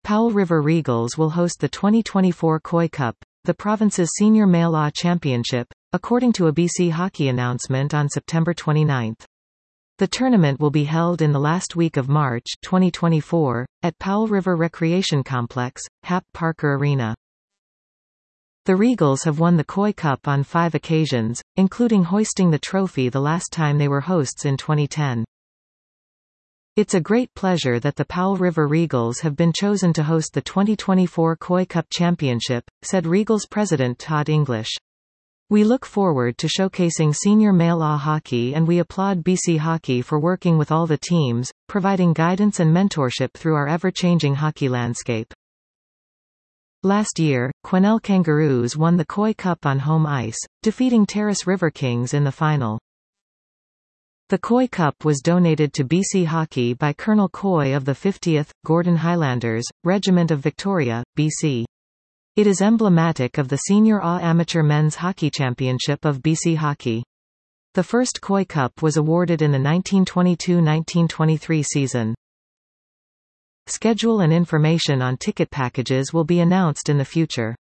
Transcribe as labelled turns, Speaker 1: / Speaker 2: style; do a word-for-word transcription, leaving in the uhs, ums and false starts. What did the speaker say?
Speaker 1: Powell River Regals will host the twenty twenty-four Koi Cup, the province's senior male A championship, according to a B C Hockey announcement on September twenty-ninth. The tournament will be held in the last week of March twenty twenty-four, at Powell River Recreation Complex, Hap Parker Arena. The Regals have won the Koi Cup on five occasions, including hoisting the trophy the last time they were hosts in twenty ten. It's a great pleasure that the Powell River Regals have been chosen to host the twenty twenty-four Koi Cup Championship, said Regals president Todd English. We look forward to showcasing senior male A hockey, and we applaud B C Hockey for working with all the teams, providing guidance and mentorship through our ever-changing hockey landscape. Last year, Quesnel Kangaroos won the Koi Cup on home ice, defeating Terrace River Kings in the final. The Koi Cup was donated to B C Hockey by Colonel Koi of the fiftieth, Gordon Highlanders, Regiment of Victoria, B C. It is emblematic of the Senior A Amateur Men's Hockey Championship of B C Hockey. The first Koi Cup was awarded in the nineteen twenty-two nineteen twenty-three season. Schedule and information on ticket packages will be announced in the future.